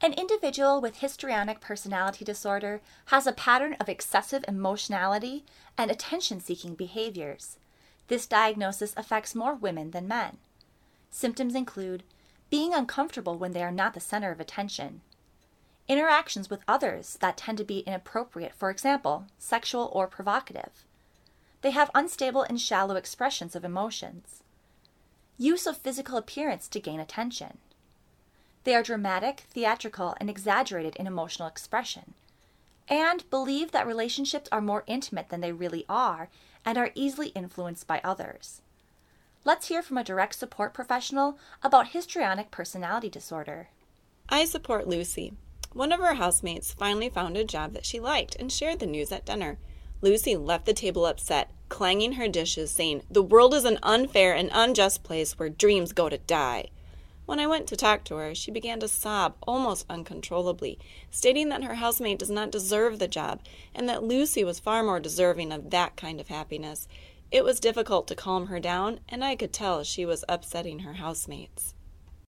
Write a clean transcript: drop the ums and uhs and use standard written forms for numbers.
An individual with histrionic personality disorder has a pattern of excessive emotionality and attention-seeking behaviors. This diagnosis affects more women than men. Symptoms include being uncomfortable when they are not the center of attention, interactions with others that tend to be inappropriate, for example, sexual or provocative. They have unstable and shallow expressions of emotions. Use of physical appearance to gain attention. They are dramatic, theatrical, and exaggerated in emotional expression, and believe that relationships are more intimate than they really are and are easily influenced by others. Let's hear from a direct support professional about histrionic personality disorder. I support Lucy. One of her housemates finally found a job that she liked and shared the news at dinner. Lucy left the table upset, clanging her dishes, saying, "The world is an unfair and unjust place where dreams go to die." When I went to talk to her, she began to sob almost uncontrollably, stating that her housemate does not deserve the job and that Lucy was far more deserving of that kind of happiness. It was difficult to calm her down, and I could tell she was upsetting her housemates.